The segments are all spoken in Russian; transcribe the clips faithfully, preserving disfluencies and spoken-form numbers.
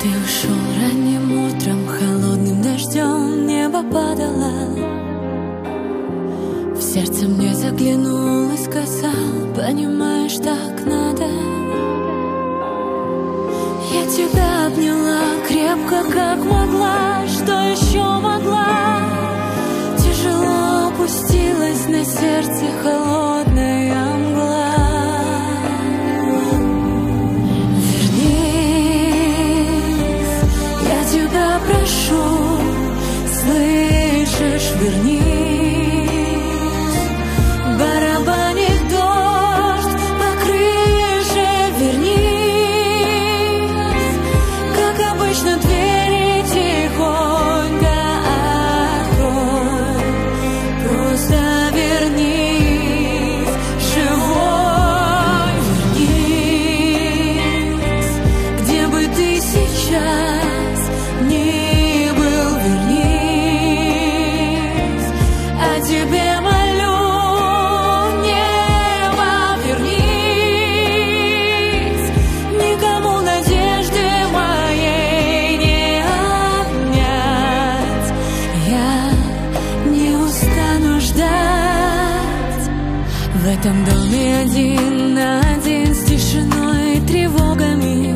Ты ушел ранним утром, холодным дождем небо падало. В сердце мне заглянула, сказал: понимаешь, так надо. Я тебя обняла крепко, как могла. Что еще могла? Тяжело опустилась на сердце холодная мгла. Прошу, слышишь, вернись. Барабанит дождь по крыше, вернись. Как обычно, двери тихонько открой. Просто вернись, живой, вернись. Где бы ты сейчас не был, вернись, о тебе молю, небо, вернись. Никому надежды моей не обнять. Я не устану ждать. В этом доме один на один с тишиной и тревогами.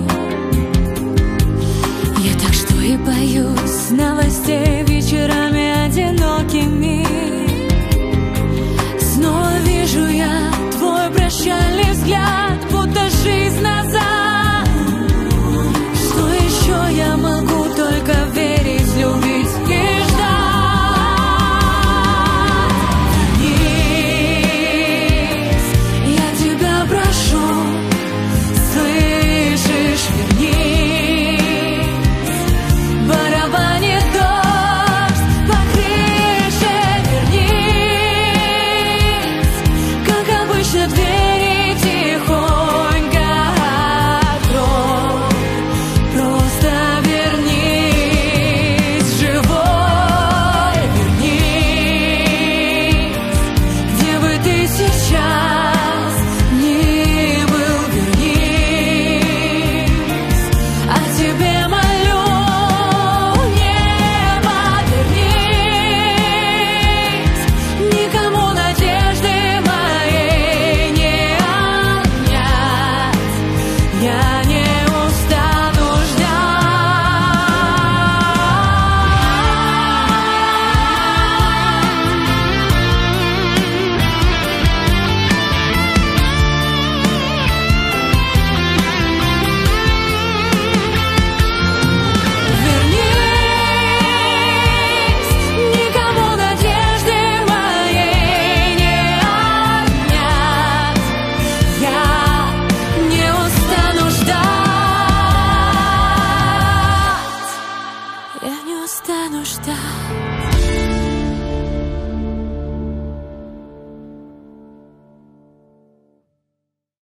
И боюсь новостей вечерами одинокими. Снова вижу я твой прощальный взгляд, будто жизнь назад. Что еще я могу, только верить, любить и ждать. Вернись, я тебя прошу, слышишь, вернись. Барабанит дождь по крыше, вернись. Как обычно, двери тихонько открой. Просто вернись, живой, вернись. Где бы ты сейчас не был, вернись. О тебе молю, я не устану ждать.